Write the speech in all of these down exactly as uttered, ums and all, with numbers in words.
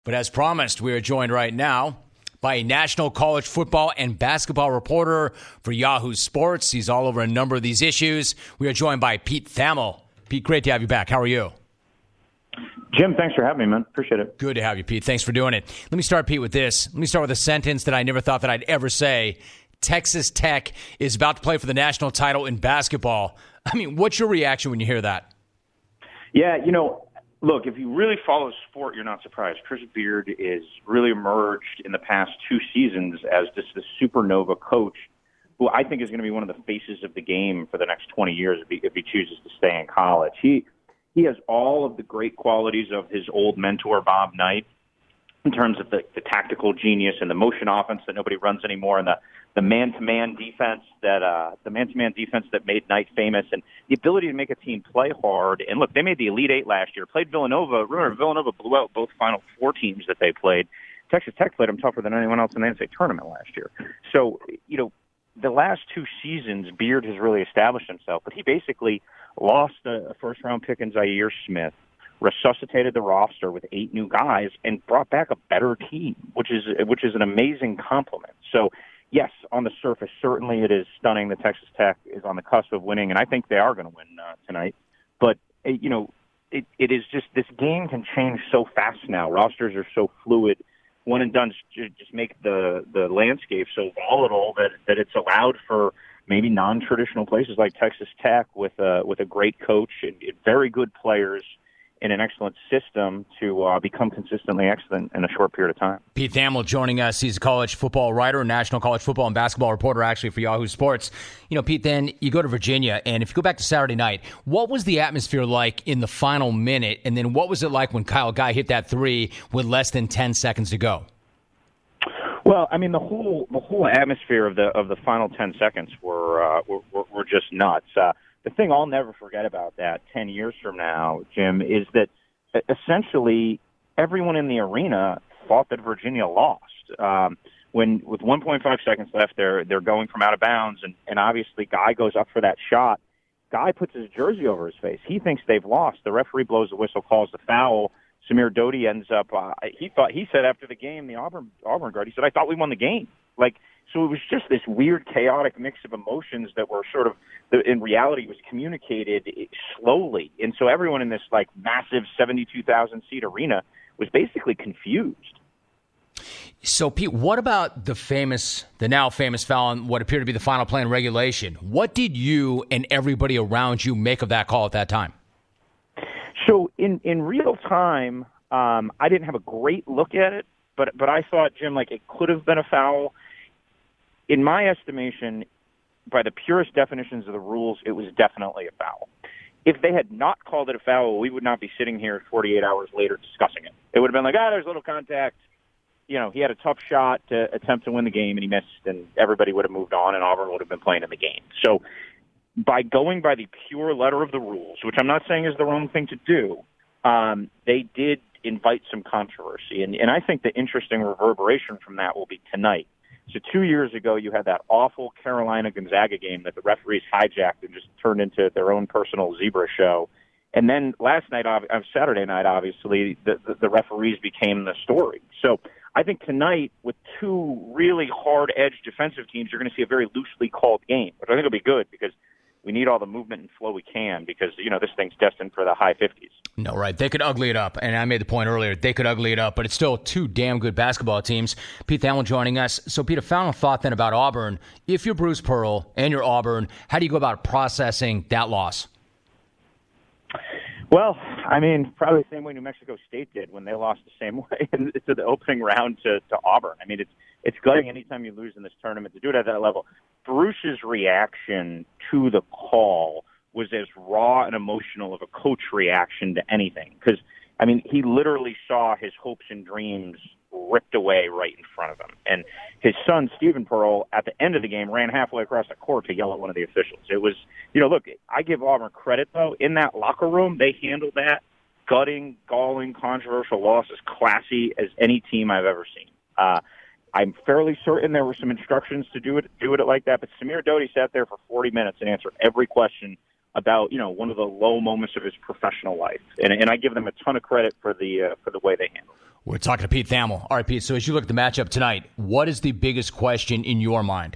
But as promised, we are joined right now by a national college football and basketball reporter for Yahoo Sports. He's all over a number of these issues. We are joined by Pete Thamel. Pete, great to have you back. How are you? Jim, thanks for having me, man. Appreciate it. Good to have you, Pete. Thanks for doing it. Let me start, Pete, with this. Let me start with a sentence that I never thought that I'd ever say. Texas Tech is about to play for the national title in basketball. I mean, what's your reaction when you hear that? Yeah, you know, look, if you really follow sport, you're not surprised. Chris Beard is really emerged in the past two seasons as just the supernova coach who I think is going to be one of the faces of the game for the next twenty years if he, if he chooses to stay in college. He he has all of the great qualities of his old mentor, Bob Knight, in terms of the, the tactical genius and the motion offense that nobody runs anymore, and the, the man-to-man defense that uh, the man-to-man defense that made Knight famous, and the ability to make a team play hard. And look, they made the Elite Eight last year, played Villanova. Remember, Villanova blew out both Final Four teams that they played. Texas Tech played them tougher than anyone else in the N C double A tournament last year. So, you know, the last two seasons, Beard has really established himself, but he basically lost a first-round pick in Zaire Smith, resuscitated the roster with eight new guys, and brought back a better team, which is which is an amazing compliment. So, yes, on the surface, certainly it is stunning that Texas Tech is on the cusp of winning, and I think they are going to win uh, tonight. But, you know, it, it is just this game can change so fast now. Rosters are so fluid. One and done just make the, the landscape so volatile that, that it's allowed for maybe non-traditional places like Texas Tech with a, with a great coach and very good players in an excellent system to uh, become consistently excellent in a short period of time. Pete Thamel joining us. He's a college football writer, national college football and basketball reporter, actually, for Yahoo Sports. You know, Pete, then you go to Virginia, and if you go back to Saturday night, what was the atmosphere like in the final minute, and then what was it like when Kyle Guy hit that three with less than ten seconds to go? Well, I mean, the whole the whole atmosphere of the of the final ten seconds were uh, were, were, were just nuts. Uh, The thing I'll never forget about that ten years from now, Jim, is that essentially everyone in the arena thought that Virginia lost. Um, when with one point five seconds left, they're they're going from out of bounds, and, and obviously Guy goes up for that shot. Guy puts his jersey over his face. He thinks they've lost. The referee blows the whistle, calls the foul. Samir Doty ends up. Uh, he thought he said after the game, the Auburn Auburn guard. He said, "I thought we won the game." Like. So it was just this weird, chaotic mix of emotions that were sort of, in reality, was communicated slowly. And so everyone in this, like, massive seventy-two thousand seat arena was basically confused. So, Pete, what about the famous, the now famous foul on what appeared to be the final play in regulation? What did you and everybody around you make of that call at that time? So in, in real time, um, I didn't have a great look at it, but but I thought, Jim, like, it could have been a foul. In my estimation, by the purest definitions of the rules, it was definitely a foul. If they had not called it a foul, we would not be sitting here forty-eight hours later discussing it. It would have been like, ah, there's a little contact. You know, he had a tough shot to attempt to win the game, and he missed, and everybody would have moved on, and Auburn would have been playing in the game. So by going by the pure letter of the rules, which I'm not saying is the wrong thing to do, um, they did invite some controversy. And, and I think the interesting reverberation from that will be tonight. So two years ago, you had that awful Carolina-Gonzaga game that the referees hijacked and just turned into their own personal zebra show. And then last night, on Saturday night, obviously, the, the, the referees became the story. So I think tonight, with two really hard-edged defensive teams, you're going to see a very loosely called game, which I think will be good because we need all the movement and flow we can because, you know, this thing's destined for the high fifties. No, right. They could ugly it up. And I made the point earlier, they could ugly it up, but it's still two damn good basketball teams. Pete Thamel joining us. So, Pete, a final thought then about Auburn. If you're Bruce Pearl and you're Auburn, how do you go about processing that loss? Well, I mean, probably the same way New Mexico State did when they lost the same way to the opening round to, to Auburn. I mean, it's it's gutting anytime you lose in this tournament to do it at that level. Bruce's reaction to the call was as raw and emotional of a coach reaction to anything. Because, I mean, he literally saw his hopes and dreams ripped away right in front of him. And his son, Stephen Pearl, at the end of the game, ran halfway across the court to yell at one of the officials. It was, you know, look, I give Auburn credit, though. In that locker room, they handled that gutting, galling, controversial loss as classy as any team I've ever seen. Uh, I'm fairly certain there were some instructions to do it, do it like that, but Samir Doty sat there for forty minutes and answered every question about, you know, one of the low moments of his professional life. And, and I give them a ton of credit for the uh, for the way they handled it. We're talking to Pete Thamel. All right, Pete, so as you look at the matchup tonight, what is the biggest question in your mind?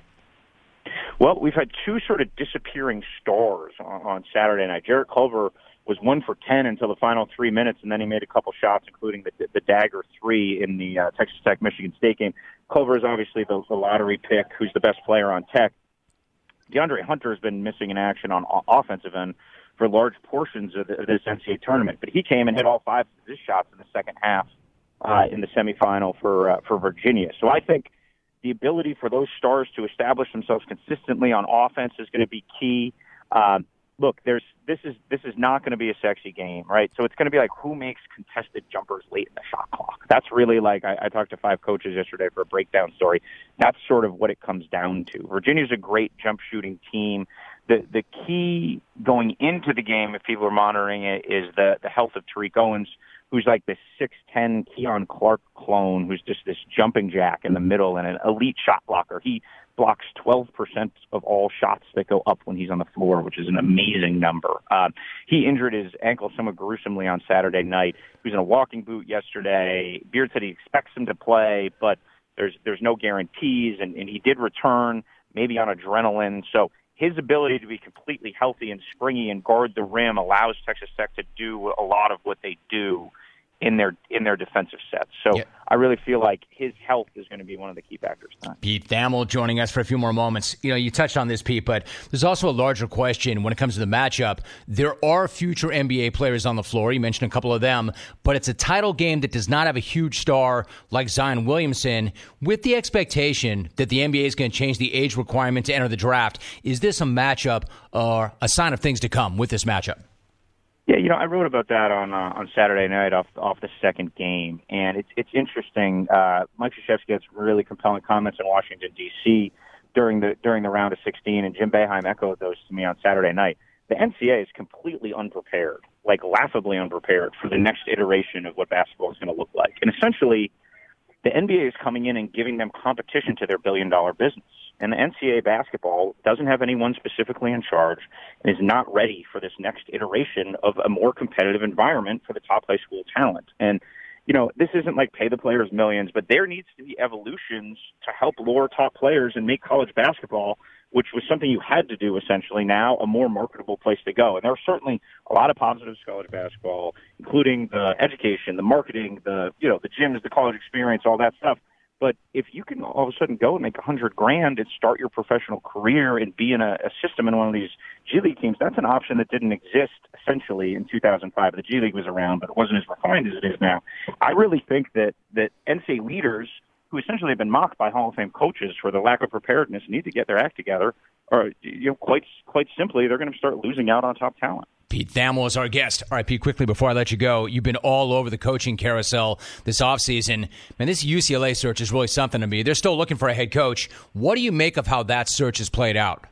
Well, we've had two sort of disappearing stars on, on Saturday night. Jarrett Culver was one for ten until the final three minutes, and then he made a couple shots, including the, the dagger three in the uh, Texas Tech-Michigan State game. Culver is obviously the, the lottery pick who's the best player on Tech. DeAndre Hunter has been missing in action on offensive end for large portions of, the, of this N C double A tournament, but he came and hit all five of his shots in the second half uh, in the semifinal for uh, for Virginia. So I think the ability for those stars to establish themselves consistently on offense is going to be key. Uh, look, there's this is this is not going to be a sexy game, right? So it's going to be like who makes contested jumpers late in the shot clock. That's really like I, I talked to five coaches yesterday for a breakdown story. That's sort of what it comes down to. Virginia's a great jump shooting team. The the key going into the game, if people are monitoring it, is the the health of Tariq Owens, who's like this six ten Keon Clark clone, who's just this jumping jack in the middle and an elite shot blocker. He blocks twelve percent of all shots that go up when he's on the floor, which is an amazing number. Uh, he injured his ankle somewhat gruesomely on Saturday night. He was in a walking boot yesterday. Beard said he expects him to play, but there's there's no guarantees, and, and he did return, maybe on adrenaline. So his ability to be completely healthy and springy and guard the rim allows Texas Tech to do a lot of what they do in their in their defensive sets. So yep. I really feel like his health is going to be one of the key factors tonight. Pete Thamel joining us for a few more moments. You know, you touched on this, Pete, but there's also a larger question when it comes to the matchup. There are future N B A players on the floor. You mentioned a couple of them, but it's a title game that does not have a huge star like Zion Williamson. With the expectation that the N B A is going to change the age requirement to enter the draft, is this a matchup or a sign of things to come with this matchup? Yeah, you know, I wrote about that on uh, on Saturday night off off the second game, and it's it's interesting. Uh, Mike Krzyzewski had some really compelling comments in Washington D C during the during the round of sixteen, and Jim Boeheim echoed those to me on Saturday night. The N C double A is completely unprepared, like laughably unprepared for the next iteration of what basketball is going to look like, and essentially, the N B A is coming in and giving them competition to their billion dollar business. And the N C double A basketball doesn't have anyone specifically in charge and is not ready for this next iteration of a more competitive environment for the top high school talent. And, you know, this isn't like pay the players millions, but there needs to be evolutions to help lure top players and make college basketball, which was something you had to do essentially, now a more marketable place to go. And there are certainly a lot of positives to college basketball, including the education, the marketing, the, you know, the gyms, the college experience, all that stuff. But if you can all of a sudden go and make a hundred grand and start your professional career and be in a, a system in one of these G League teams, that's an option that didn't exist essentially in two thousand five. The G League was around, but it wasn't as refined as it is now. I really think that, that N C double A leaders who essentially have been mocked by Hall of Fame coaches for their lack of preparedness need to get their act together, or, you know, quite, quite simply, they're going to start losing out on top talent. Pete Thamel is our guest. All right, Pete, quickly before I let you go, you've been all over the coaching carousel this offseason. Man, this U C L A search is really something to me. They're still looking for a head coach. What do you make of how that search has played out?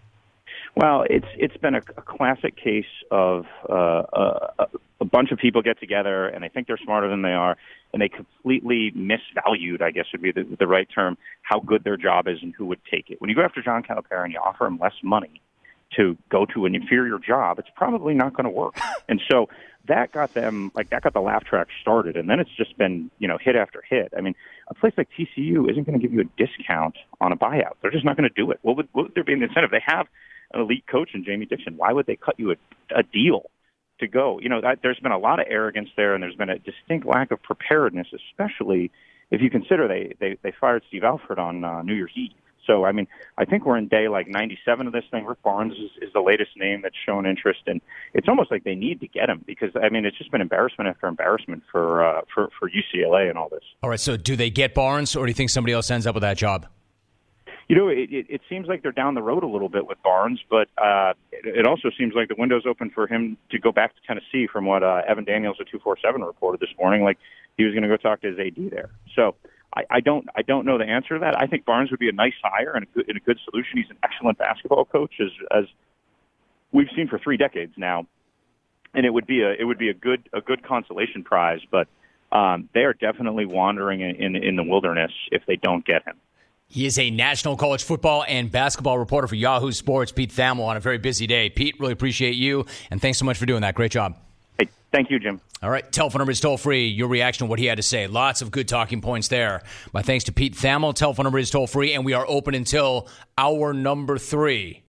Well, it's it's been a, a classic case of uh, a, a bunch of people get together and they think they're smarter than they are, and they completely misvalued, I guess would be the, the right term, how good their job is and who would take it. When you go after John Calipari and you offer him less money to go to an inferior job, it's probably not going to work. And so that got them, like, that got the laugh track started. And then it's just been, you know, hit after hit. I mean, a place like T C U isn't going to give you a discount on a buyout. They're just not going to do it. What would, what would there be an incentive? They have an elite coach in Jamie Dixon. Why would they cut you a, a deal to go? You know, that, there's been a lot of arrogance there, and there's been a distinct lack of preparedness, especially if you consider they, they, they fired Steve Alford on uh, New Year's Eve. So, I mean, I think we're in day like ninety-seven of this thing. Rick Barnes is, is the latest name that's shown interest, and it's almost like they need to get him because, I mean, it's just been embarrassment after embarrassment for uh, for, for U C L A and all this. All right, so do they get Barnes, or do you think somebody else ends up with that job? You know, it, it, it seems like they're down the road a little bit with Barnes, but uh, it, it also seems like the window's open for him to go back to Tennessee from what uh, Evan Daniels of two forty-seven reported this morning, like he was going to go talk to his A D there. So I, I don't I don't know the answer to that. I think Barnes would be a nice hire and a good, and a good solution. He's an excellent basketball coach, as as we've seen for three decades now, and it would be a it would be a good a good consolation prize. But um, they are definitely wandering in, in in the wilderness if they don't get him. He is a national college football and basketball reporter for Yahoo Sports. Pete Thamel on a very busy day. Pete, really appreciate you, and thanks so much for doing that. Great job. Hey, thank you, Jim. All right, telephone number is toll-free. Your reaction to what he had to say. Lots of good talking points there. My thanks to Pete Thamel. Telephone number is toll-free, and we are open until hour number three.